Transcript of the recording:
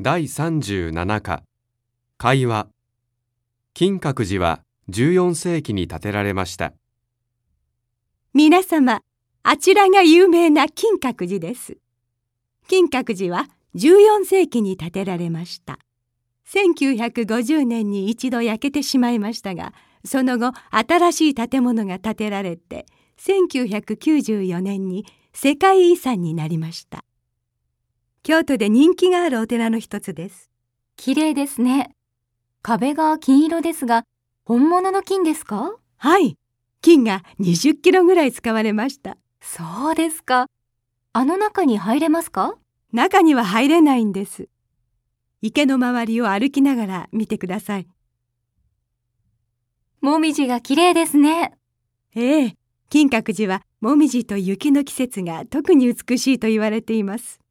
第37課会話。金閣寺は14世紀に建てられました。 皆様、あちらが有名な金閣寺です。金閣寺は14世紀に建てられました。1950年に一度焼けてしまいましたが、その後新しい建物が建てられて、1994年に世界遺産になりました。京都で人気があるお寺の一つです。 綺麗ですね。壁が金色ですが、本物の金ですか？ はい、金が20キロぐらい使われました。 そうですか。あの中に入れますか？ 中には入れないんです。池の周りを歩きながら見てください。 もみじが綺麗ですね。 ええ、金閣寺はもみじと雪の季節が特に美しいと言われています。